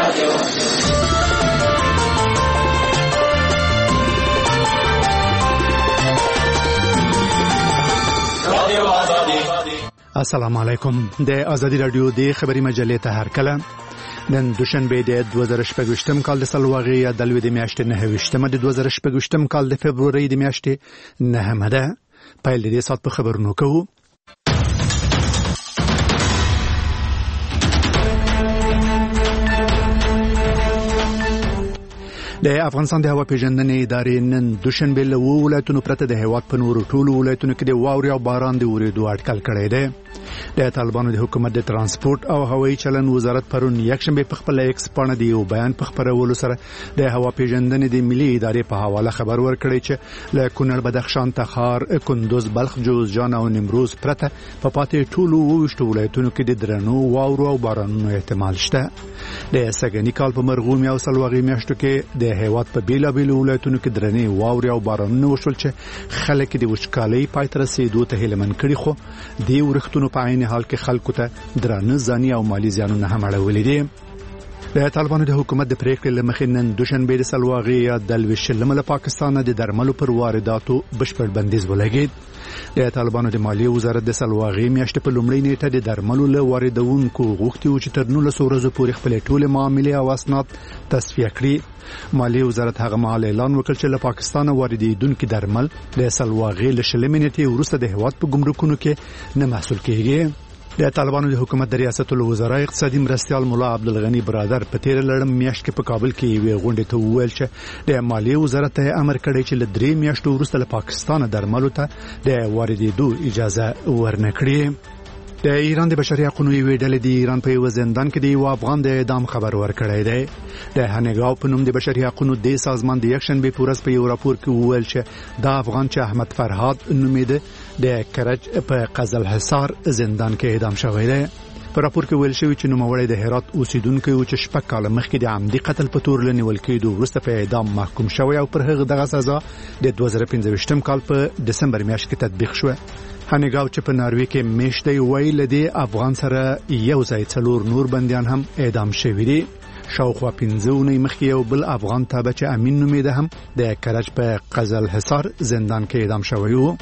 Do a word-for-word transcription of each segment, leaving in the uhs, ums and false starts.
السلام علیکم. د ازادي رادیو د خبري مجلې ته هرکله نن دوشنبه د دوه زره شپږ کال د سلواغي یا د لوي د میاشتې نه وشتمه د دوه زره شپږ کال د فبرवरी د میاشتې نه همده پایل دې سات په خبرونو کوو. د افغانستان د هوا پیژندنې ادارې نن دوشنبه له ولایتونو پرته د هیواد په نورو ټولو ولایتونو کې د واورې او باران د ورېدو اټکل کړی دی. د طالبانو د حکومت د ترانسپورت او هوایي چلن وزارت پرون یکشنبه په خپل ایکس باندې د یو بیان په خبرولو سره د هوا پیژندنې د ملي ادارې په حواله خبر ورکړی چې له کونړ، بدخشان، تخار، کندوز، بلخ، جوزجان او نیمروز پرته په پاتې ټولو وشتو ولایتونو کې د درنو واورو او بارانونو احتمال شته. د سګنی کال په مرغوم او سلواغي میاشتو کې د هیواد په بیلا بیل ولایتونو کې درنې واوري او بارانونه وشول چې خلک د وچکالۍ پای ته رسیدو ته هیلمن کړي، خو د ورښتونو په عین حال کې خلکو ته درانه ځاني او مالی زیانونه هم اړولي دي. د طالبانو د حکومت د پریکړې لمخې نن دوشنبه د سلواغي یا د لویشلم له پاکستان د درملو پر وارداتو بشپړ بندیز ولګید. د طالبانو د مالیې وزارت د سلواغي میاشتې په لومړۍ نیټه د درملو له واردونکو غوښتي و چې تر نولس ورځو پورې خپل ټول معاملې او اسناد تصفیه کړي. مالیې وزارت هغه مهال اعلان وکړ چې له پاکستان واردېدونکو درمل د سلواغي له شلمې نیټې وروسته د هیواد په ګمرکونو کې نه محصول کیږي. د طالبانو د حکومت د ریاست الوزرا اقتصادي مرستيال مولا عبدالغنی برادر په تیر لړم میاشت کې په کابل کې وی غونډه ته وویل چې د مالیې وزارت ته امر کړی چې له درې میاشتو وروسته له پاکستان درملو ته د واردېدو اجازه ورنکړي. د ایران د بشري حقوقو یوې ډلې د ایران په یو زندان کې د یو افغان د اعدام خبر ورکړی دی. د هنګاو په نوم د بشري حقوقو د سازمان د یکشنبه پورس په یو راپور کې وویل چې دا افغان چې احمد فرهاد نومیده د کرج په قزل حصار زندان کې اعدام شوی دی. په راپور کې ویل شوی چې نوموړی د هرات اوسیدونکو او چې شپږ کال مخکې د عمدي قتل په تور لنیول کېدو وروسته په اعدام محکوم شوی او پر هغه دغه سزا د دوه زره پنځه کال په دسمبر میاشت کې تطبیق شو. هنګاو چې په ناروې کې میشته ویل دی افغان سره یو ځای څلور نور بنديان هم اعدام شوی دي. شاوخوا پنځه ونې مخکې یو بل افغان تابع چې امین نومیده هم د کرج په قزل حصار زندان کې اعدام شوی و.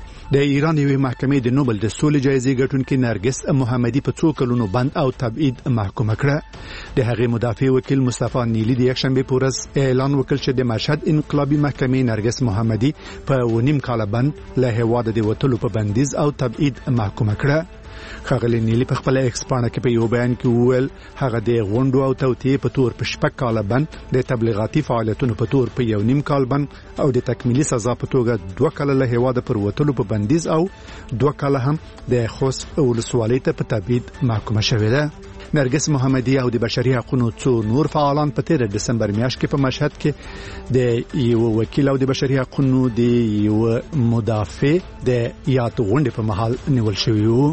د ایران یوې محکمې د نوبل د سولې جایزې ګټونکې نرګس محمدي په څو کلونو بند او تبعید محکومه کړه. د هغې مدافع وکیل مصطفی نیلی د یکشنبه په ورځ اعلان وکړ چې د مشهد انقلابي محکمې نرګس محمدي په ونیم کال بند له هیواده د وټلو په بندیز او تبعید محکومه کړه. خغلی نیلی په خپل ایکس باندې کې په یو بیان کې وویل هغه د غونډو او توطئې په تور په شپږ کال بند، د تبلیغاتي فعالیتونو په تور په یو نیم کال بند او د تکمیلي سزا په توګه دوه کال له هیواده پر وټلو په بندیز او دوه کال هم د خوست ولسوالۍ ته په تبعید محکومه شوې ده. نرګس محمدي او د بشري حقوقو څو نور فعالان په تیر دسمبر میاشت کې په مشهد کې د یو وکیل او د بشري حقوقو د یو مدافع د یاد غونډې په محل نیول شوی وو.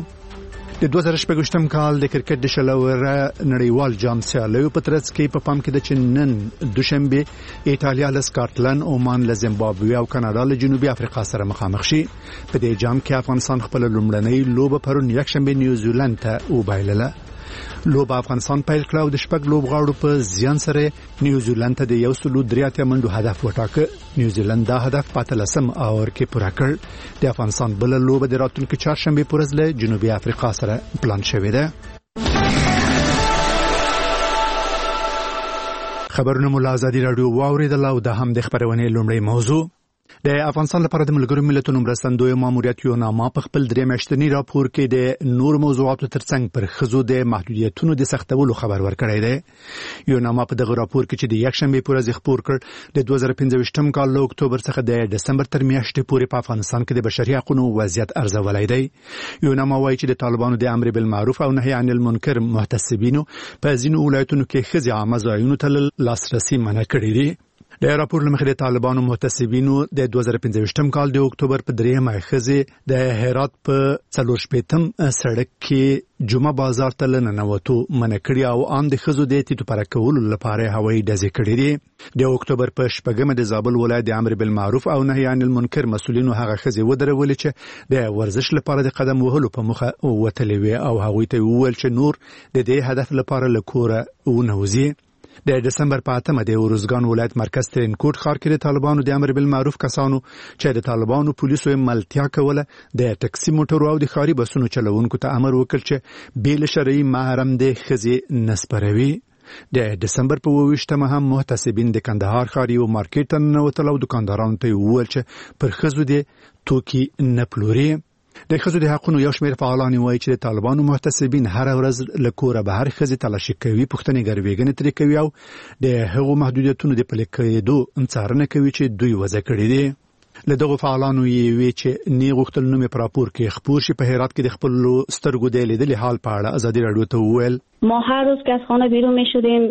د دوه زره شپږ کال د کرکټ د شلوره نړیوال جام سیالیو په ترڅ کې په پام کې د چنن دوشنبه ایتالیا له سکاټلند، عمان له زیمبابوې او کاناډا له جنوبي افریقا سره مخامخ شي. په دې جام کې افغانستان خپل لومړنۍ لوبه پرون یکشنبه نیوزیلند ته وبایلله. لوبه افغانستان پیل کړ او د شپږ لوبغاړو په زیان سره نیوزیلند ته د یو سلو درې اتیا منډو هدف وټاکه. نیوزیلند دا هدف په اتلسم اور کې پوره کړ. د افغانستان بل لوبه د راتلونکي چهارشنبه په ورځ له جنوبي افریقا سره پلان شوې ده. خبرونه مو له ازادي رادیو واوریدل او د هم د خبرونې لومړی موضوع. د افغانستان لپاره د ملګرو ملتونو مرستندوی ماموریت یوناما په خپل درې میاشتنی راپور کې د نور موضوعاتو ترڅنګ پر خزو د محدودیتونو د سختولو خبر ورکړی دی. یوناما په دغه راپور کې چې د یکشنبه په ورځ خبر کړ د دوه زره پنځه کال له اکتوبر څخه د دسمبر تر میاشتې پورې په افغانستان کې د بشري حقوقو وضعیت ارزولای دی. یوناما وایي چې د طالبانو د امر بالمعروف او نهي عن المنکر محتسبینو په ځینو ولایتونو کې خزي عامه ځایونو ته لاسرسي منع کړی دی. د راپور لمخې د طالبانو محتسبینو د دوه زره پنځه کال د اکتوبر په دریمه خزي د هرات په څلور شپېتم سړک کې جمعه بازار ته لننوتو منع کړی او ان د خزو د تیتو پر کولو لپاره هوایي ډزې کړې دي. د اکتوبر په شپږمه د زابل ولایت د امر بالمعروف او نهي عن المنکر مسؤلینو هغه خزي ودرولې چې د ورزش لپاره د قدم وهلو په مخه وتلې وي او هغه ته وویل چې نور د دې هدف لپاره لکوره ونوځي. د دسمبر په اتمه د ارزګان ولایت مرکز ترینکوټ ښار کې د طالبانو د امر بالمعروف کسانو چې د طالبانو پولیسو ملتیا کوله د ټکسي موټرو او د ښاري بسونو چلوونکو ته امر وکړ چې بې له شرعي محرم د ښځې نه سپروي. د دسمبر په اوویشتمه هم محتسبین د کندهار ښار یو مارکیټ ته ننوتل او دکاندارانو ته وویل چې پر ښځو د توکي نه پلوري. د ښځو د حقونو یو شمېر فعالان وایي چې د طالبانو محتسبین هر ورځ له کوره بهر ښځې تلاشي کوي، پوښتنې ګروېږنې ترې کوي او د هغو محدودیتونو د پلي کېدو څارنه کوي چې دوی وضع کړي دي. له دغو فعالانو یې وی چې نه غوښتل نوم په راپور کې خپور شي. په هرات کې د خپل سترګو د لیدلې حال په اړه ازادي راډیو ته وویل ما هر روز که از خانه بیرون می شدیم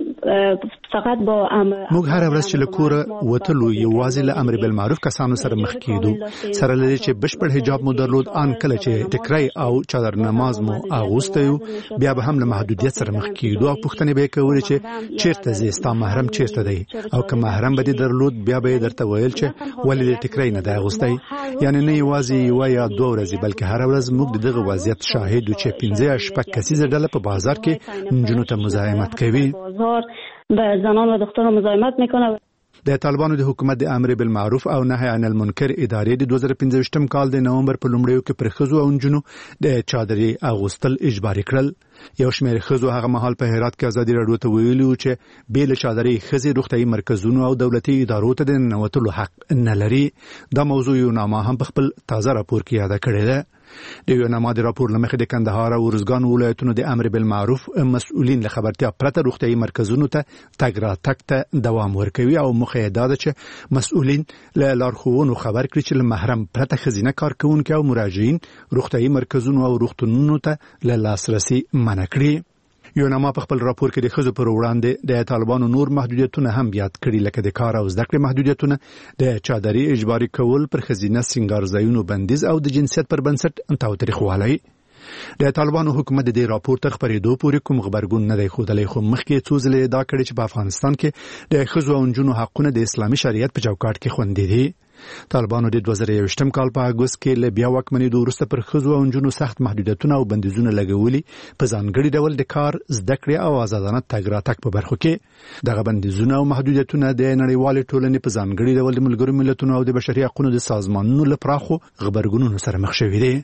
فقط با امر موږ هر ورځ چې له کوره وتلو یوازې له امر بالمعروف کسانو سره مخ کېدو، سره لري چې بشپړ حجاب مو درلود. ان کله چې ټکرای او چادر نماز مو اغوسته یو بیا به هم له محدودیت سره مخ کېدو او پوښتنې به کولې چې چیرته زی ستا محرم چیرته دی او که محرم به درلود بیا به درته ویل چې ولې د ټکرای نه دی اغوستی. یعنی نه یوازې یو یا دوه ورځې بلکې هر ورځ موږ دغه وضعیت شاهد یو چې پنځه شپږ کسیزه ډله په بازار کې نجونو ته مزاحمت کوي. بازار به زنان و دختران مزاحمت میکنه. د طالبانو د حکومت د امر بالمعروف او نهي عن المنکر ادارې د دوه زره پنځه کال د نومبر په لومړیو کې پر ښځو او نجونو د چادرې اغوستل اجباري کړل. یو شمېر ښځو هغه مهال په هرات کې ازادي راډیو ته ویلي و چې بې له چادرې ښځې روغتیايي مرکزونو او دولتي ادارو ته د ننوتلو حق نه لري. دا موضوع یو نامه هم په خپل تازه راپور کې یاده کړې ده. د یو نامه د راپور له مخې د کندهار او ارزګان ولایتونو د امر بالمعروف مسؤلین له خبرتیا پرته روغتیايي مرکزونو ته تګ راتګ ته دوام ورکوي او موخه یې دا ده چې مسؤلین له لارښوونو خبر کړي چې له محرم پرته ښځینه کارکوونکي او مراجعین روغتیايي مرکزونو او روغتونونو ته له لاسرسي منع کړي. یو نامه په خپل راپور کې د ښځو پر وړاندې د طالبانو نور محدودیتونه هم یاد کړي، لکه د کار او زده کړې محدودیتونه، د چادرې اجباري کول، پر ښځینه سینګار ځایونو بندیز او د جنسیت پر بنسټ تاوتریخوالی. د طالبانو حکومت د دې راپور تر خبرېدو پورې کوم غبرګون نه دی ښودلی، خو مخکې څو ځلې دا کړی چې په افغانستان کې د ښځو او نجونو حقونه د اسلامي شریعت په چوکاټ کې خوندي دي. طالبانو د دوه زره یوویشتم کال په اګوست کې له بیا واکمنېدو وروسته پر ښځو او نجونو سخت محدودیتونه او بندیزونه لګولي، په ځانګړي ډول د کار، زده کړې او آزادانه تګ راتګ په برخو کې. دغه بندیزونه او محدودیتونه د نړیوالې ټولنې په ځانګړي ډول د ملګرو ملتونو او د بشري حقوقو د سازمانونو له پراخو غبرګونونو سره مخ شوي دي.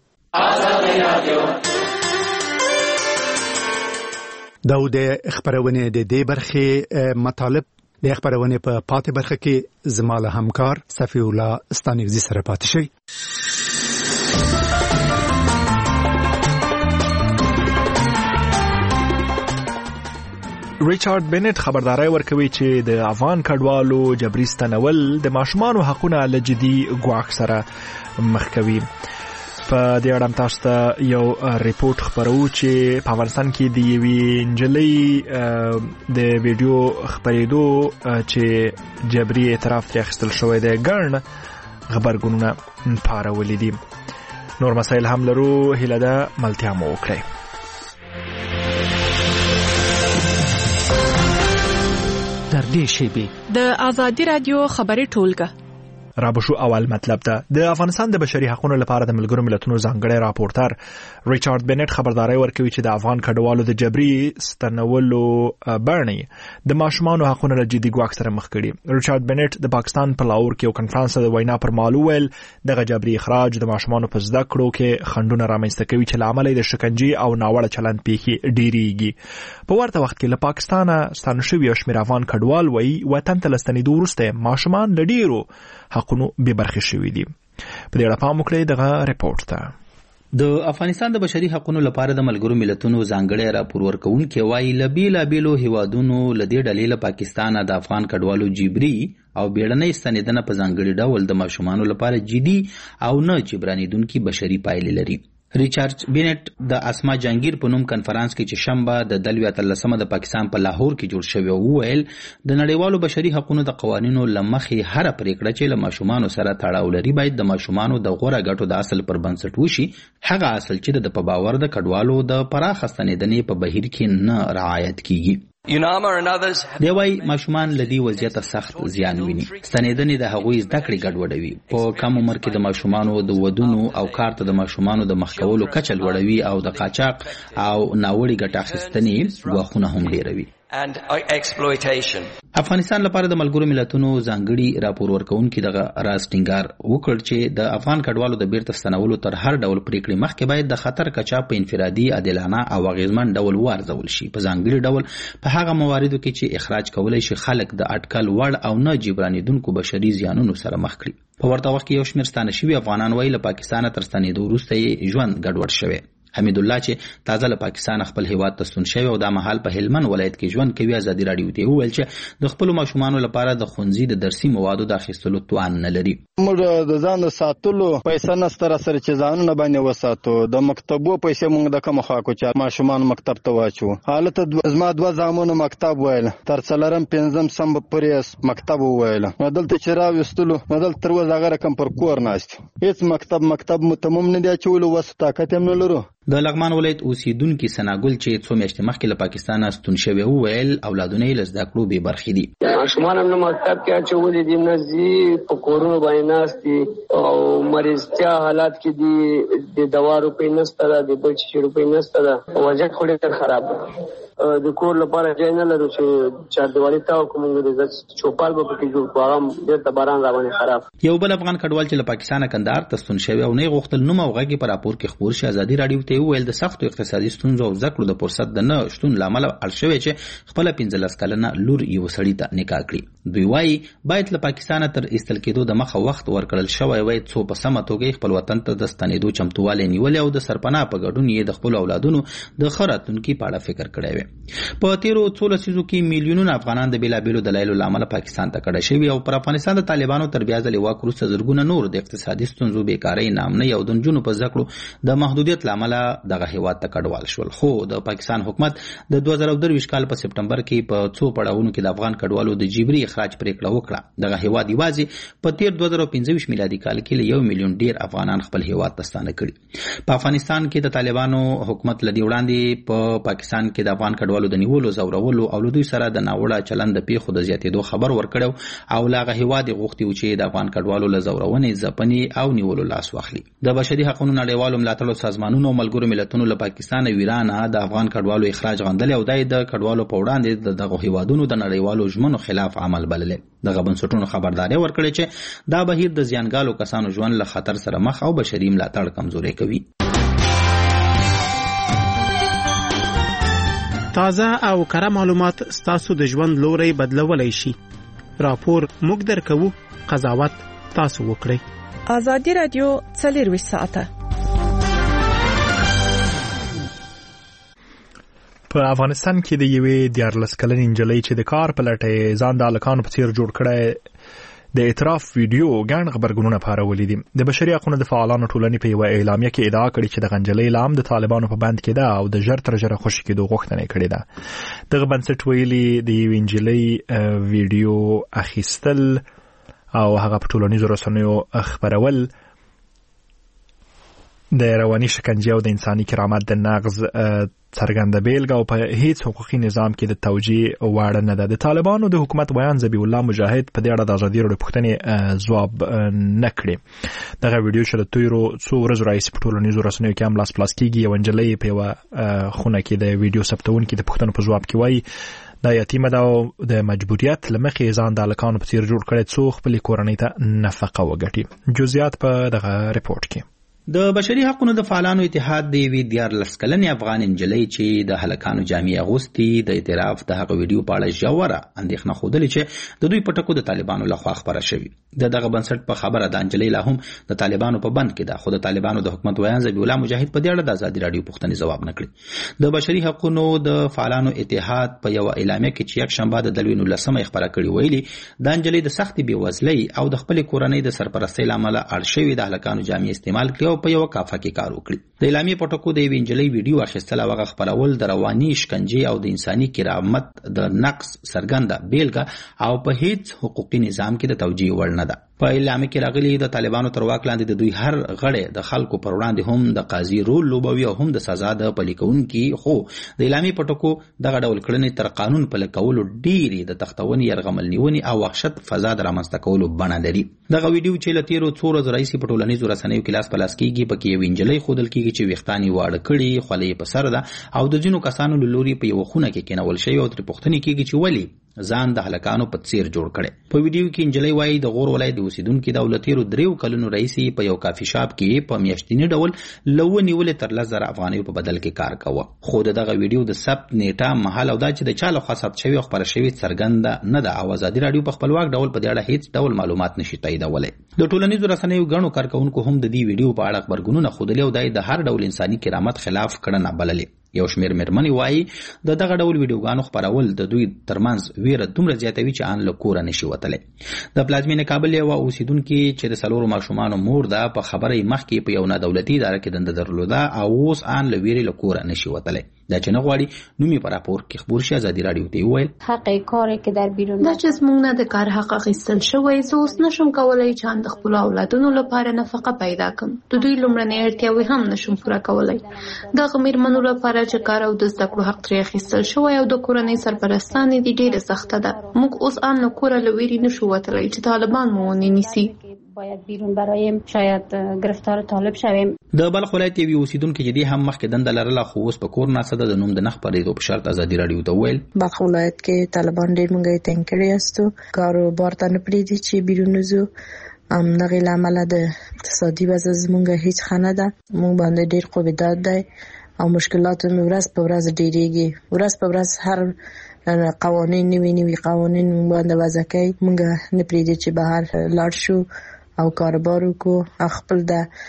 دا د خبرونه د دې برخې مطالب د خبرونه په پاتې برخه کې زماله همکار صفی الله ستانګزي سره پاتې شي. ریچارډ بینټ خبرداري ورکوي چې د افغان کډوالو جبري ستنول د ماشومان حقوقو له جدي ګواښ سره مخ کوي. په دې اړه تاسو ته یو ریپورت خبرو چې په افغانستان کې د یوې نجلۍ د ویډیو خبرېدو چې جبري اعتراف ترې اخیستل شوی دی ګڼ غبرګونونه پارولي دي. نور مسایل هم لرو، هیله ده ملتیا مو وکړئ. در دې شیبې د ازادي رادیو خبري ټولګه رابشو اول مطلب ده. د افغانستان د بشري حقوقو لپاره د ملګرو ملتونو ځانګړی راپورټر ریچارډ بینټ خبرداري ورکوي چې د افغان کډوالو د جبري ستنولو بڼې د ماشومانو حقوقو له جدي ګواښ سره مخ کړي. ریچارډ بینټ د پاکستان په لاهور کې یو کنفرانس د وینا پر مهال وویل دغه جبري اخراج د ماشومانو په زده کړو کې خنډونه رامنځته کوي چې له امله د شکنجې او ناوړه چلند پیښې ډېریږي. په ورته وخت کې له پاکستانه ستانه شوي یو شمېر افغان کډوال وایي وطن ته له ستنېدو وروسته ماشومان له ډېرو حقونو بې برخې شوي دي. په دې اړه پام وکړئ دغه ریپورت ته. د افغانستان د بشري حقوقو لپاره د ملګرو ملتونو ځانګړی راپور ورکوونکی وایي له بیلابیلو هیوادونو له دې ډلې له پاکستانه د افغان کډوالو جبري او بیړنۍ ستنېدنه په ځانګړي ډول د ماشومانو لپاره جدي او نه جبرانېدونکي بشري پایلې لري. ریچارډ بینټ د اسما جهانگیر په نوم کنفرانس کې چې شنبه د دلوي اتلسمه د پاکستان په لاهور کې جوړ شوی وویل د نړیوالو بشري حقوقو د قوانینو لمخې هر پریکړه چې له ماشومانو سره تړاو لري باید د ماشومانو د غوړه ګټو د اصل پر بنسټ وشي، هغه اصل چې د په باور د کډوالو د پراخه ستنېدنې په بهیر کې نه رعایت کیږي. دی وایي ماشومان له دې وضعیته سخت زیان ویني. ستنېدنې د هغوی زده کړې ګډوډوي، په کم عمر کې د ماشومانو د ودونو او کار ته د ماشومانو د مخ کولو کچه لوړوي او د قاچاق او ناوړي ګټه اخیستنې ګواښونه هم ډېروي. and exploitation. افغانستان لپاره د ملګرو ملتونو ځانګړي راپور ورکونکي دغه راز ټینګار وکړ چې د افغان کډوالو د بیرته ستنولو تر هر ډول پریکړې مخکې باید د خطر کچا په انفرادي عادلانه او اغیزمن ډول وارزول شي، په ځانګړي ډول په هغه مواردو کې چې اخراج کولای شي خلک د اټکل وړ او نه جبرانیدونکو بشري زیانونو سره مخ کړي. په ورته وخت کې یو شمېر ستانه شوي افغانان وایي له پاکستانه تر ستنېدو وروسته یې ژوند ګډوډ شوی. حمید الله چې تازه له پاکستان خپل هیواد ته ستون شوی او د مهال په هلمند ولایت کې ژوند کوي، ازادي راډیو ته وویل چې د خپل ماشومانو لپاره د ښوونځي د درسي موادو د اخیستلو توان نه لري. موږ د ځان د ساتلو پیسې نشته را سره چې ځانونه باندې وساتو، د مکتبو پیسې موږ د کوم خوا کو چې ماشومان مکتب ته واچو. حالت زما دوه زامنو مکتب ویل تر څلورم پنځم سم پرې مکتب ویل، دلته چې راوستلو دلته تر وځه هغه رقم پر کور ناست، هیڅ مکتب مکتب متمم نه دی چولو، وس طاقت هم نه لرو. د لغمان ولایت اوسیدونکي سناګل چې څو میاشتې مخکې له پاکستانه ستون شوی وویل اولادونه یې له زده کړو بې برخې دي. ماشومان هم نه مکتب کې اچولي دي، نه ځي، په کورونو باندې ناست دي او مریضتیا حالات کې دي، د دوا روپۍ نشته ده، د بل شي روپۍ نشته ده، وضعیت خو ډېر خراب ده. د کور لپاره ځای نه لرو چې چاردیوالي ته وکړو، د چوپال به پکې جوړ کړو، هغه ډېر د باران را باندې خراب. یو بل افغان کډوال چې له پاکستانه کندهار ته ستون شوی او نه یې غوښتل نوم او غږ یې په راپور کې خپور شي، ازادي راډیو ته وویل د سختو اقتصادي ستونزو او زده کړو د فرصت د نه شتون له امله اړ شوی چې خپله پنځلس کلنه لور یو سړي ته نکاح کړي. دوی وایي باید له پاکستانه تر ایستل کېدو د مخه وخت ورکړل شوی وای څو په سمه توګه خپل وطن ته د ستنېدو چمتووالی نیولی او د سرپناه په ګډون یې د خپلو اولادونو د ښه راتلونکي په اړه فکر کړی وي. په تیرو څو لسیزو کې میلیونونه افغانان د بېلابېلو دلایلو له امله پاکستان ته کډه شوي او پر افغانستان د طالبانو تر بیا ځلې واک وروسته زرګونه نور د اقتصادي ستونزو، بېکارۍ، ناامنۍ او د نجونو په زده کړو د محدودیت له امله دغه هېواد ته کډوال شول. خو د پاکستان حکومت د دوه زره درویشت کال په سپټمبر کې په څو پړاوونو کې د افغان کډوالو د جبري اخراج پریکړه وکړه. دغه هېواد یوازې په تیر دوه زره پنځه ویشت میلادي کال کې له یو میلیون ډېر افغانان خپل هېواد ته ستانه کړي. په افغانستان کې د طالبانو حکومت له دې وړاندې په پاکستان کې د افغان کډوالو د نیولو، ځورولو او له دوی سره د ناوړه چلند د پیښو د زیاتېدو خبر ورکړی او له هغه هېواد یې غوښتي و چې د افغان کډوالو له ځورونې، ځپنې او نیولو لاس واخلي. د بشري حقونو نړیوالو ملاتړو سازمانونو او ملګرو ملتونو له پاکستان او ایران د افغان کډوالو اخراج غندلی او دا د کډوالو په وړاندې د دغه هیوادونو د نړیوالو ژمنو خلاف عمل بللی. دغه بنسټونو خبرداری ورکړی چې دا بهیر د زیانګالو کسانو ژوند له خطر سره مخ او بشري ملاتړ کمزوری کوي. تازه او کره معلومات ستاسو د ژوند لوري بدلولای شي. راپور موږ درکوو، قضاوت تاسو وکړئ. ازادي رادیو څلرویشت ساعته. په افغانستان کې د یوې دیارلس کلنې نجلۍ چې د کار په لټه ځان د هلکانو په څیر جوړ کړی د اعتراف ویډیو ګڼ خبرګونونه پارولي دي. د بشري حقوقو د فعالانو ټولنې په یوه اعلامیه کې ادعا کړې چې د نجلۍ لام د طالبانو په بند کې ده او د ژر تر ژره خوشي کېدو غوښتنه کړې ده. دغه بنسټ ویلي د یوې نجلۍ ویډیو اخیستل او هغه په ټولنیزو رسنیو خپرول د رواني شکنجه او د انساني کرامت د نقض څرګنده بیلګه او په هیڅ حقوقي نظام کې د توجیه وړ نه ده. د طالبانو د حکومت بیان ذبیح الله مجاهد په دې اړه د ازادي راډیو پوښتنې ځواب نه کړی. دغه ویډیو چې د تیرو څو ورځو راهیسې په ټولنیزو رسنیو کې هم لاس پلاس کېږي، یوه نجلۍ په یوه خونه کې د ویډیو ثبتونکي د پوښتنو په ځواب کې وایي دا یتیمه ده او د مجبوریت له مخې ځان د هلکانو په څیر جوړ کړی څو خپلې کورنۍ ته نفقه وګټي. جزئیات په دغه رپورټ کې. د بشري حقوقو د فعالانو اتحاد د یوې دیارلس کلنې افغان نجلۍ چې د هلکانو جامې اغوستې د اعتراف د هغه ویډیو په اړه ژوره اندېښنه ښودلې چې د دوی په ټکو د طالبانو لخوا خپره شوې. د دغه بنسټ په خبره د نجلۍ لا هم د طالبانو په بند کې ده، خو د طالبانو د حکومت ویان ذبیح الله مجاهد په دې اړه د ازادي راډیو پوښتنې ځواب نه کړي. د بشري حقوقو د فعالانو اتحاد په یوه اعلامیه کې چې یکشنبه د دلوي نولسمه یې خپره کړې ویلي د نجلۍ د سختې بېوزلۍ او د خپلې کورنۍ د سرپرستۍ له امله اړ شوې د هلکانو جامې استعمال کړي او په یوه کافه کې کار وکړي. د اعلامیې په ټکو د یوې نجلۍ ویډیو اخیستل او هغه خپرول د رواني شکنجې او د انساني کرامت د نقض څرګنده بیلګه او په هیڅ حقوقي نظام کې د توجیه وړ نه ده. په اعلامیه کې راغلي د طالبانو تر واک لاندې د دوی هر غړی د خلکو پر وړاندې هم د قاضي رول لوبوي او هم د سزا د پلي کوونکي، خو د اعلامیې په ټکو دغه ډول کړنې تر قانون پلي کولو ډېرې د تختونې، یرغمل نیونې او وحشت فضا د رامنځته کولو بڼه لري. دغه ویډیو چې له تېرو څو ورځو راهیسې په ټولنیزو رسنیو کې لاس په لاس کېږي، پکې یوې نجلۍ ښودل کېږي چې ویښتان یې واړه کړي، خولۍ یې په سر ده او د ځینو کسانو له لوري په یوه خونه کې کېنول شوي او ترې پوښتنې کېږي چې ولې ځان د هلکانو په څیر جوړ کړي. په ویډیو کې نجلۍ وایي د غور ولایت د اوسیدونکي د له تېرو دریو کلونو راهیسې په یو کافي شاپ کې په میاشتني ډول له ونیولې تر لس زره افغانیو په بدل کې کار کوه. خو د دغه ویډیو د ثبت نیټه، مهال او دا چې د چا لخوا ثبت شوي او خپره شوي څرګنده نه ده او ازادي راډیو په خپلواک ډول په دې اړه هیڅ ډول معلومات نشي تاییدولی. د ټولنیزو رسنیو ګڼو کارکونکو هم د دې ویډیو په اړه خبرګونونه ښودلي او دا د هر ډول انساني کرامت خلاف کړنه بللې. یو شمېر مېرمنې وایي د دغه ډول ویډیوګانو خپرول د دوی ترمنځ ویره دومره زیاتوي چې ان له کوره نشي وتلی. د پلازمینې کابل یوه اوسیدونکي چې د څلورو ماشومانو مور ده، په خبره یې مخکې په یو نادولتي اداره کې دنده درلوده او اوس ان له ویرې له کوره نشي وتلی. دا چې نه غواړي نوم یې په راپور کې خپور شي. ازادي راډیو ته وویل حق کاری که در بیرون دا چې زموږ نه د کار حق اخیستل شوی، زه اوس نشم کولی چې ان د خپلو اولادونو لپاره نفقه پیدا کړم. د دوی لومړنۍ اړتیاوې هم نشم پوره کولی. دغه مېرمنو لپاره چې کار او د زده کړو حق ترې اخیستل شوی او د کورنۍ سرپرستانې دي ډېره سخته ده. موږ اوس ان له کوره له ویرې نشو وتلی چې طالبان مو ونیسي. باید بیرون برایم شاید گرفتار طالب شویم. د بلخ ولایت یوې اوسیدونکي چې دې هم مخکې دنده لرله خو اوس په کور ناسته ده، د نوم د نه خپرېدو په شرط ازادي راډیو ته وویل بلخ ولایت کې طالبان ډېر موږ یې تنګ کړي یاستو، کاروبار ته نه پرېږدي چې بیرون وځو. همدغې له امله د اقتصادي وضع زموږ هیڅ ښه نه ده. موږ باندې ډېر قومېداد دی او مشکلات مې ورځ په ورځ ډېرېږي. ورځ په ورځ هر قوانین نوي نوي قوانین موږ باندې وضع کوي. موږ نه پرېږدي چې بهر لاړ شو او کاروبار وکړو او خپل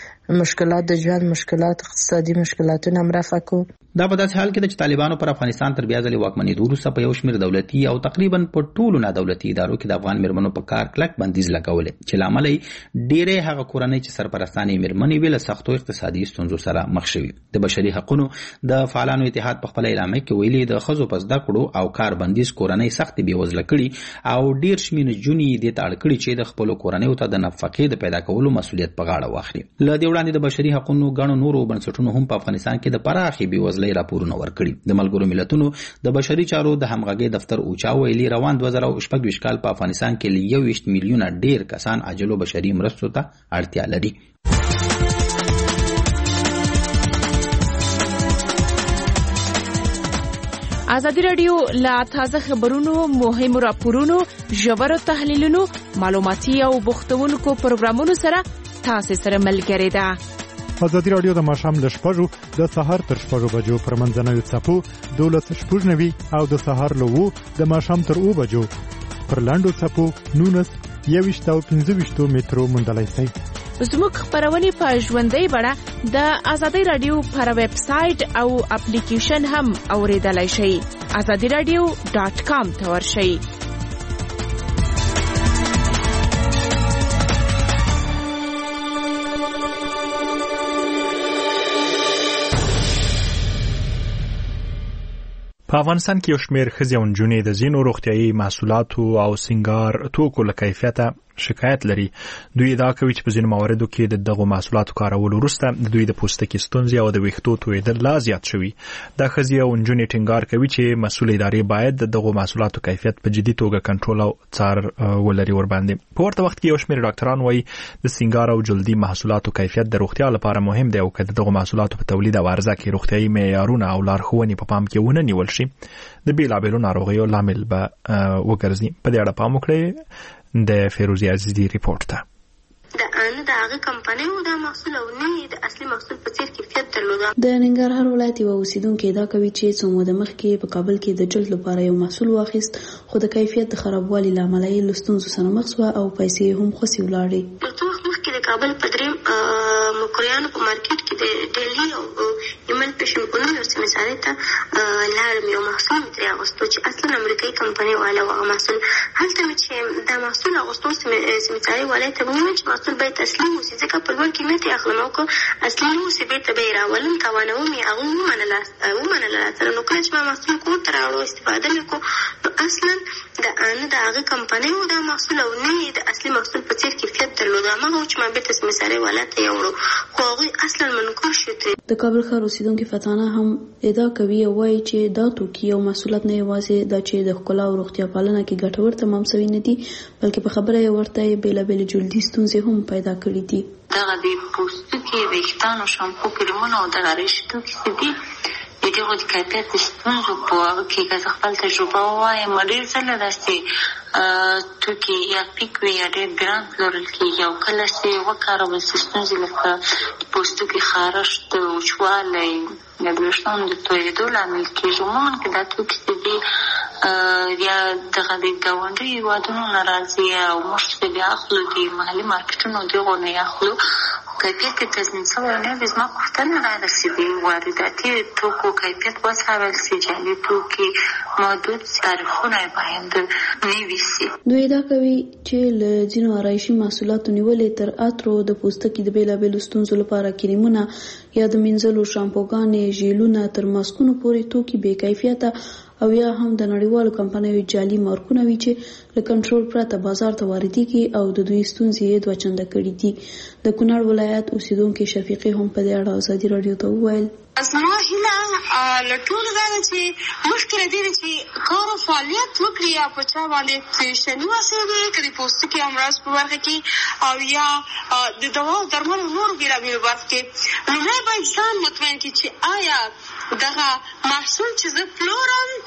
د مشکلات د ژوند مشکلات، اقتصادي مشکلاتونه هم رفع کړو. دا په داسې حال کې ده چې طالبانو پر افغانستان تر بیا ځلې واکمنېدو وروسته په یو شمېر دولتي او تقریبا په ټولو نادولتي ادارو کې د افغان مېرمنو په کار کلک بندیز لګولی، چې له امله یې ډېرې هغه کورنۍ چې سرپرستانې مېرمنې وې له سختو اقتصادي ستونزو سره مخ شوي. د بشري حقونو د فعالانو اتحاد په خپله اعلامیه کې ویلي د ښځو په زده کړو او کار بندیز کورنۍ سختې بېوزله کړي او ډېر شمېر نجونې یې دې ته اړ کړي چې د خپلو کورنیو ته د نفقې د پیدا کولو مسؤلیت په غاړه واخلي. له دې وړاندې د بشري حقونو ګڼو نورو بنسټونو هم په افغانستان کې د پراخې بېوزلۍ راپورونه ورکړي. د ملګرو ملتونو د بشري چارو د همغږۍ دفتر اوچا ویلي روان دوه زره شپږ ویشت کال په افغانستان کې له یو ویشت میلیونه ډېر کسان عاجلو بشري مرستو ته اړتیا لري. ازادي راډیو لا تازه خبرونو، مهمو راپورونو، ژورو تحلیلونو، معلوماتي او بوختونکو پروګرامونو سره تاسو سره ملګری ده. ازادي راډیو د ماښام له شپږو د سهار تر شپږو بجو پر منځنوي څپو دولس شپږ نوي او د سهار له اوو د ماښام تر اوو بجو پر لاندو څپو نولس یوویشت او پنځه ویشتو مترو موندلی شئ. زموږ خبرونه په ژوندۍ بڼه د ازادي راډیو پر ویب سټ او اپلیکیشن هم اوریدلای شئ. ازادي راډیو ډاټ کام ته ورشئ. په افغانستان کې یو شمېر ښځې او نجونې د ځینو روغتیايي محصولاتو او سینګار توکو له کیفیته شکایت لري. دوی ادعا کوي چې په ځینو مواردو کې د دغو محصولاتو کارولو وروسته د دوی د پوستکي ستونزې او د ویښتو تویېدل لا زیات شوي. دا ښځې او نجونې ټینګار کوي چې مسؤل ادارې باید د دغو محصولاتو کیفیت په جدي توګه کنټرول او څار ولري ورباندې. په ورته وخت کې یو شمېر ډاکټران وایي د سینګار او جلدي محصولاتو کیفیت د روغتیا لپاره مهم دی او که د دغو محصولاتو په تولید او عرضه کې روغتیايي معیارونه او لارښوونې په پام کې ونه نیول شي د بیلابیلو ناروغیو لامل به وګرځي. په دې اړه پام وکړئ. د فیروزی عزیزی ریپورت ته د ان د هغه کمپنۍ او د محصول او نه د اصلي محصول په څیر کیفیت درلوده. د ننګرهار ولایت یو اوسیدونکو دا کوي چې څو موده مخکې په کابل کې د جلد لپاره یو محصول واخیست خو د کیفیت د خرابوالي لامل یې له ستونزو سره مخ شو او پیسې هم خوسي ولاړې. څو وخت مخکې د کابل په دریم مکریانو په مارکیټ کې د ډیلی او ایمل پېشن په نوم سیمې سره ته لاړم یو محصول ترې اغوستو چې اصلا امریکایي کمپنۍ والا و محصول هلته مې چې دا محصول اغوستو سیمې سره والا ته ویل چې محصول باید اصلي وسی ځکه په لوړ قیمت یې اخلم او که اصلي وسی به ته به راولم توانوم یې هغه ومنله ومنله سره نو کله چې ما محصول کور ته راوړو استفاده مې کو نو اصلا د نه د هغه کمپنۍ و دا محصول او نه د اصلي محصول په څیر کیفیت درلود. هغه چې ما بیرته سمسارې ولایت ته یوړو خو هغوی اصلا منکر شو. د کابل ښار اوسیدونکي فتانه هم ادعا کوي او وایي چې دا توکي او محصولات نه یوازې دا چې د ښکلا او روغتیا پالنه کې ګټور تمام شوي نه دي بلکې په خبره یې ورته بېلابېلې جلدي ستونزې هم پیدا کړي دي. دغه د پوستکي ویښتانو شامپو کرمونه او دغه ریشې توکي چې دي د دغو د کیفیت د ستونزو په هغه کې که زه خپل تجربه ووایم ډېر ځله داسې توکي یا پیک وي یا ډېر ګران پلورل کېږي او کله چې وکارول شي ستونزې لکه د پوستکي خارښت وچوالی یا د ویښتانو د تویېدو لامل کېږي. عموما که دا توکي چې دي یا دغه د ګاونډي هېوادونو نه راځي او موږ چې بیا اخلو د محلي مارکېټونو دغو نه یې اخلو کیفیت کې تضمین شوی نه وي. زما پوښتنه دا ده چې د وارداتي توکو کیفیت وڅارل شي، جعلي توکي محدود تاریخونه یې باید نوي شي. دوی ادعا کوي چې له ځینو آرایشي محصولاتو نیولې تر عطرو د پوستکي د بېلابېلو ستونزو لپاره کریمونه یا د مینځلو شامپوګانې ژیلونه تر ماسکونو پورې توکي بې کیفیته او یا هم د نړیوالو کمپنیو جعلي مارکونه وي چې له کنټرول پرته بازار ته واردېږي او د دوی ستونزې یې دوه چنده کړي دي. د کونړ ولایت اوسیدونکي شفیقې هم په دې اړه ازادي راډیو ته وویل زما هیله له ټولو دا ده چې مخکې له دې چې کار او فعالیت وکړي یا په چا باندې فیشني وسیلې که د پوستکي امراض په برخه کې او یا د دوا او درملو نورو بېلابېلو برخو کې لومړی باید ځان مطمئن کړي چې آیا دغه محصول چې زه پلورم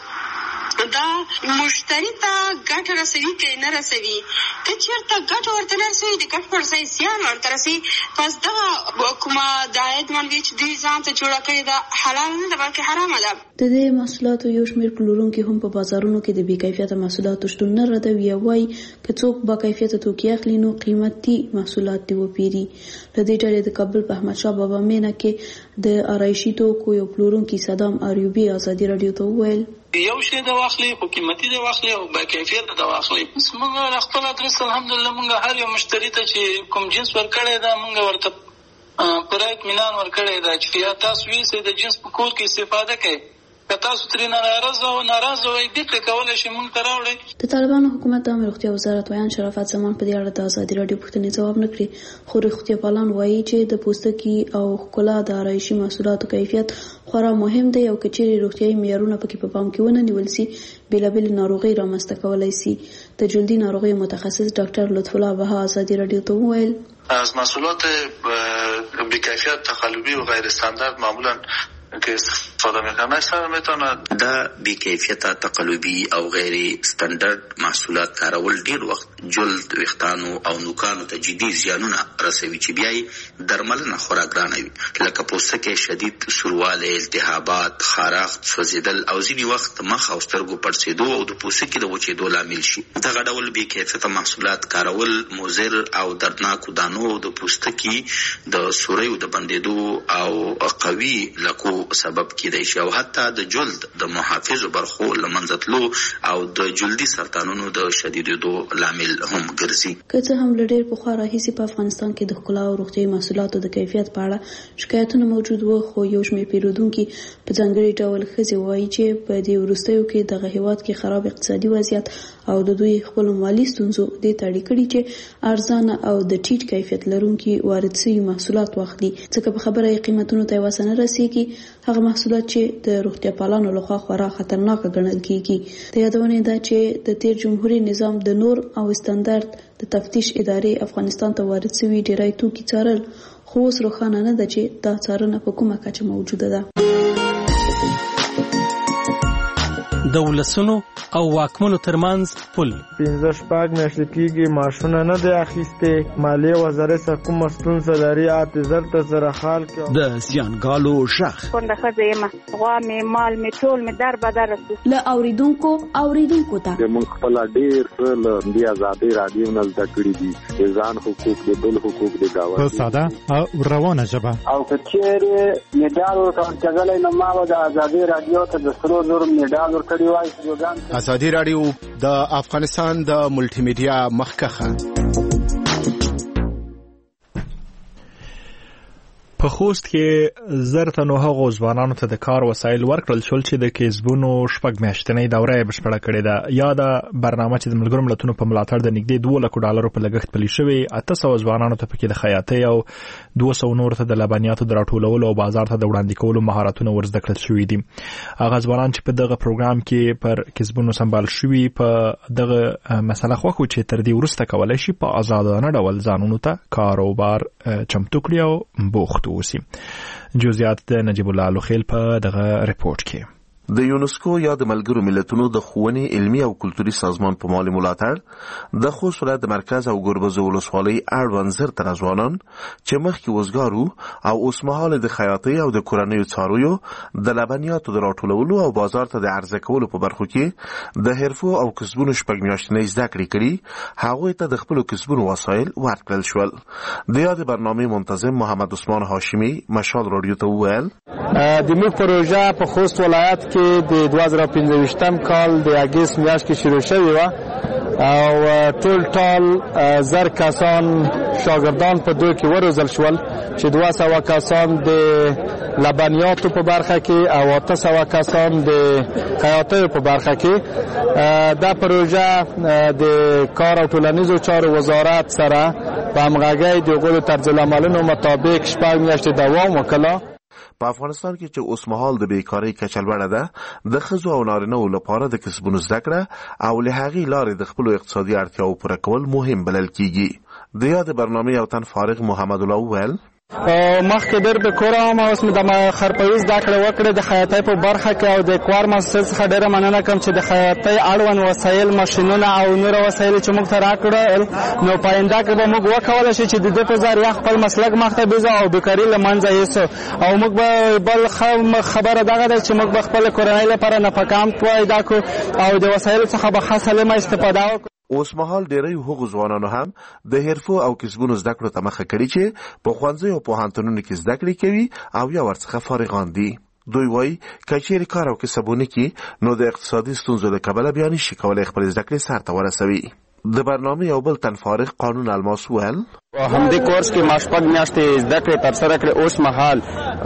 دا مشتری ته ګټه رسوي که نه رسوي. که چېرته ګټه ورته نه رسوي د ګټ پر ځای زیان ورته رسوي پس دغه کومه د عاید منبع چې دوی ځان ته جوړه کړې ده حلال نه ده بلکې حرامه ده. د دې محصولاتو یو شمېر پلورونکي هم په بازارونو کې د بې کیفیته محصولاتو شتون نه ردوي او وایي که څوک با کیفیته توکي اخلي نو قیمتي محصولات دې وپېري. له دې ډلې د کابل په احمدشاه بابا مینه کې د آرایشي توکو یو پلورونکي صدام ایوبي ازادي راډیو ته وویل یو شی د واخلي خو قیمتي د واخلي او با کیفیت د واخلي. موږ خپل ادرس الحمدلله موږ هر یو مشتری ته چې کوم جنس ورکړی دا موږ ورته پوره اطمینان ورکړی دا چې یا تاسو یې د جنس په کور کې استفاده کوئ که تاسو ترې ناراضه او ناراضه وئ بیرته کولی شئ موږ ته راوړئ. د طالبانو حکومت د عامه روغتیا وزارت ویان شرافت زمان په دې اړه د ازادي راډیو پوښتنې ځواب نه کړي خو روغتیا پالان وایي چې د پوستکي او ښکلا د آرایشي محصولاتو کیفیت خورا مهم دی او که چیرې روغتیایي معیارونه پکې په پام کې ونه نیول سي بېلابېلې ناروغۍ رامنځته کولی سي. د جلدي ناروغیو متخصص ډاکټر لطف الله بها ازادي راډیو ته وویل از محصولات بی‌کیفیت تقلبی و غیر استاندارد معمولا که استفاده میکنن اکثر میتونن دا بی‌کیفیته تقلبی او غیر استاندارد محصولات کارول ډیر وخت جلد ویښتانو او نوکانو ته جدي زیانونه رسوي چې بیا یې درملنه خورا ګرانه وي لکه پوستکی شدید سوروالی التهابات خارښت سوځېدل او ځینې وخت مخ او سترګو پړسېدو او د پوستکي د وچېدو لامل شي. دغه ډول بی‌کیفیته محصولات کارول مضر او دردناکو دانو د پوستکي د سوریو د بندېدو او قوي لکو سبب کېدای شي او حتی د جلد د محافظو برخو له منځه تلو او د جلدي سرطانونو د شدیدېدو لامل هم ګرځي. که څه هم له ډېر پخوا راهیسې په افغانستان کې د ښکلا او روغتیایي محصولاتو د کیفیت په اړه شکایتونه موجود وو خو یو شمېر پیرودونکي په ځانګړي ډول ښځې وایي چې په دې وروستیو کې دغه هېواد کې خراب اقتصادي وضعیت او د دوی خپلو مالي ستونزو دې ته اړ کړي چې ارزانه او د ټیټ کیفیت لرونکي وارد شوي محصولات واخلي ځکه په خبره یې قیمتونو ته یې وسه نه رسېږي هغه محصولات چې د روغتیا پالانو لخوا خورا خطرناکه ګڼل کېږي. د یادونې ده چې د تیر جمهوریت نظام د نور او استاندارد د تفتیش ادارې افغانستان ته وارد شوي ډیری توکي څارل خو اوس روښانه نه ده چې دا څارنه په کومه کچه موجوده ده. د ولسونو او واکمنو ترمنځ پل پنځه شپږ میاشتې کېږي معاشونه نه دی اخیستې مالیې وزارت سره کومه ستونزه لري اته زر ته زره حال کې د زیانګالو شخ کونډه ښځه یم غوا مې مال مې ټول مې در بدر رسو له اوریدونکو اوریدونکو ته موږ خپل ډېر څه له دې ازادۍ راډیو نه زده کړي دي د ځان حقوق د بل حقوق د ګاونډي په ساده او روانه ژبه او که چیرې میډال ورکول کېدلی نو ما به د ازادۍ راډیو ته د سرو زرو میډال ورکړی وای. ازادي راډیو د افغانستان د ملټي میډیا مخکخه په خوست کې زر تنو هغو ځوانانو ته د کار وسایل ورکړل شول چې د کسبونو شپږ میاشتنۍ دوره یې بشپړه کړې ده. یا دا برنامه چې د ملګرو ملتونو په ملاتړ د نږدې دوه لکو ډالرو په لګښت پلي شوې، اته سوه ځوانانو ته پکې د خیاطۍ او دوه سوه نورو ته د لبنیاتو د راټولولو او بازار ته د وړاندې کولو مهارتونه ور زده کړل شوي دي. هغه ځوانان چې په دغه پروګرام کې پر کسبونو سمبال شوي په دغه مسله خوښ وو چې تر دې وروسته کولی شي په آزادانه ډول ځانونو ته کاروبار چمتو کړي او بوخت اوسي. جزئیات د نجیب الله لوخیل په دغه ریپورت کې. د یونسکو یا د ملګرو ملتونو د ښوونې علمي او کلتوري سازمان په مالي ملاتړ د خوست ولایت د مرکز او ګربز ولسوالۍ اړوند زر تنه ځوانان چې مخکې وزګار وو او اوسمهال د خیاطۍ او د کورنیو څارویو د لبنیاتو د راټولولو او بازار ته د عرضه کولو په برخو کې د حرفو او کسبونو شپږ میاشتنۍ زده کړې کړي، هغوی ته د خپلو کسبونو وسایل ورکړل شول. د یادې برنامې منتظم محمد عثمان هاشمي مشال رادیو ته وویل د موږ پروژه په خوست ولایت کې د دوه زره پنځه کال د اګست میاشت کې شروع شوې وه او ټول ټال زر کسان شاګردان په دوی کې وروزل شول چې دوه سوه کسان د لبنیاتو په برخه کې او اته سوه کسان د خیاطیو په برخه کې. دا پروژه د کار او ټولنیزو چارو وزارت سره په همغږۍ د هغوی طرزالعملونو مطابق شپږ میاشتې دوام وکړه. په افغانستان کې چې اوس مهال د بیکارۍ کچه لوړه ده، د ښځو او نارینه‌و لپاره د کسبونو زده کړه او له هغې لارې د خپلو اقتصادي اړتیاوو پوره کول مهم بلل کیږي. د یاد برنامې یو تن فارغ محمد الله وویل مخکې ډېر بېکوره وم، اوس مې د خرپوي زده کړې وکړې د خیاطۍ په برخه کې او د کوار مؤسسې څخه ډېره مننه کوم چې د خیاطۍ اړوند وسایل، ماشینونه او نور وسایل چې موږ ته راکړل، نو په آینده کې به موږ وکولی شو چې د دې په ذریعه خپل مسلک مخته بیځو او بیکاري له منځه یوسو. او موږ به بل خبره دغه ده چې موږ به خپل کورنۍ لپاره نفقه هم پیدا کړو او د وسایلو څخه به ښه سالمه استفاده وکړو. اوس مهال ډیری هغو ځوانانو هم د حرفو او کسبونو زده کړو ته مخه کړي چې په ښوونځیو او پوهنتونونو کې زده کړې کوي او یا ورڅخه فارغان دي. دوی وایي که چیرې کار او کسبونه کې نو د اقتصادي ستونزو له کبله بیا نشي کولی خپلې زده کړې سرته ورسوي. د برنامې یو بل تن فارغ قانون الماس ویل همدې کورس کې ما شپږ میاشتې زده کړې ترسره کړې. اوس مهال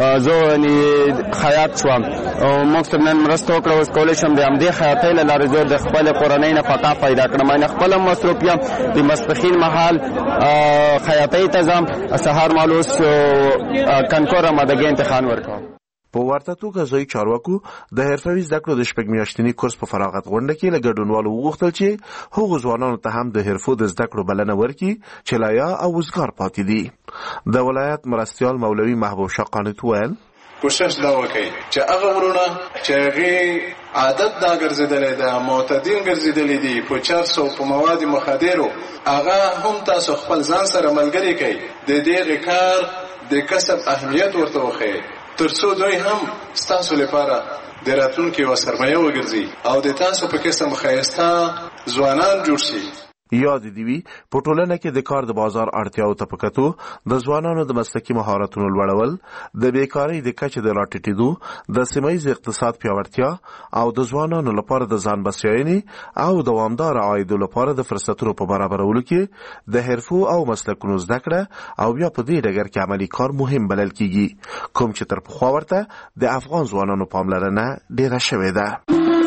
زه خیاط شوم او موږ سره نن مرسته وکړه، اوس کولی شم د همدې خیاطۍ له لارې زه د خپلې کورنۍ نفقه پیدا کړم. یعنې خپله مصروف یم، د ماسپښین مهال خیاطۍ ته ځم، سهار مهال اوس کنکور آمادګۍ امتحان ورکوم. په ورته توګه ځایي چارواکو د حرفوي زده کړو د شپږ میاشتني کورس په فراغت غونډه کې له ګډونوالو وغوښتل چې هغو ځوانانو ته هم د حرفو د زده کړو بلنه ورکړي چې لایا او وزګار پاتې دي. د ولایت مرستیال مولوي محبوب شاه قانت ویل کوشش دا وکړي چې هغه ورونه چې هغې عادت دا ګرځېدلی ده، معتدین ګرځېدلی دي په چرسو په مواد مخدرو، هغه هم تاسو خپل ځان سره ملګري کړئ، د دغې کار د کسب اهمیت ورته وښیئ ترڅو دوی هم ستاسو لپاره د راتلونکي یوه سرمایه وګرځي او د تاسو په قسم ښایسته ځوانان جوړ شي. یاد دې وي په ټولنه کې د کار د بازار اړتیاو ته په کتو د ځوانانو د مسلکي مهارتونو لوړول، د بیکارۍ د کچې د راټیټېدو، د سیمهییز اقتصاد پیاوړتیا او د ځوانانو لپاره د ځان بسیاینې او دوامدار عایدو لپاره د فرصتونو په برابرولو کې د حرفو او مسلکونو زده کړه او بیا په دې ډګر کې عملي کار مهم بلل کیږي، کوم چې تر پخوا ورته د افغان ځوانانو پاملرنه ډیره شوې ده.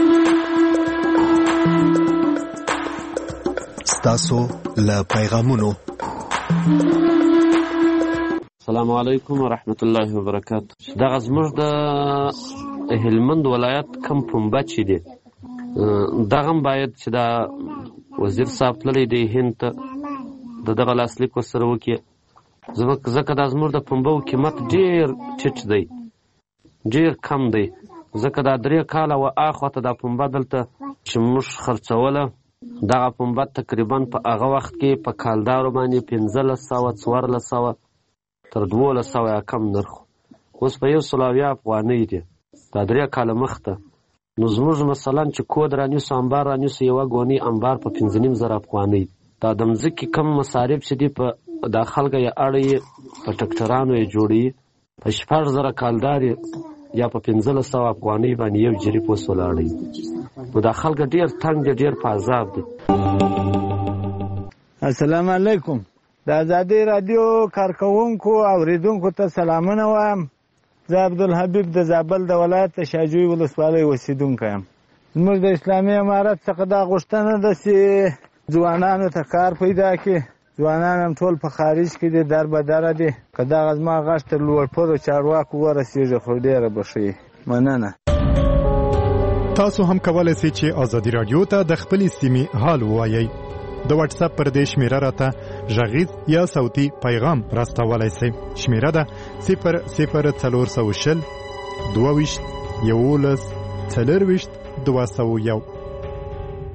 تاسو له پیغامونو السلام علیکم ورحمت الله وبرکاته. دغه زموږ د هلمند ولایت کم پنبه چې دی دغه باید چې دا وزیر صاحب تللی دی هند ته د دغه لاسلیک ورسره وکړي، ځکه دا زموږ د پنبو قیمت ډېر ټیټ دی، ډېر کم دی، ځکه دا درې کاله و اخوا ته دا پنبه دلته چې موږ خرڅوله دغه پنبه تقریبا په هغه وخت کې په کالدارو باندې پنځلس سوه څوارلس سوه تر دولس سوه یا کم نرخ، اوس په یو سل او اویا افغانۍ دی دا درې کاله مخته. نو زموږ مثلا چې کود رانیسو امبار رانیسو یوه ګونۍ امبار په پنځه نیم زره افغانۍ. دا د مځکې کم مصارف چې دي په دا خلکه یې اړوي په ټکټرانو یې جوړوي، په شپږ زره کالدار یا په پنځلس سوه افغانۍ باندې یو جریب اوس ولاړی. نو دا خلک ډېر تنګ دي، ډېر په عذاب دي. السلام علیکم. د ازادي رادیو کارکونکو او اوریدونکو ته سلامونه وایم. زه عبدالحبیب د زابل د ولایت د شاجوی ولسوالۍ اوسیدونکی یم. زموږ د اسلامي امارت څخه دا غوښتنه ده چې ځوانانو ته کار پیدا کړي. ځوانان هم ټول په خارج کې دي، در به دره دي. که دغه زما غږ تر لوړپوړو چارواکو ورسېږي خو ډېره به ښه وي. مننه. تاسو هم کولای شئ چې ازادي رادیو ته د خپلې سیمې حال ووایئ. د واتس اپ پر دې شمیره راته غږیز یا صوتي پیغام راستولی شئ. شمیره ده صفر صفر څلور سوه شل دوه ویشت یولس څلرویشت دوه سوه یو.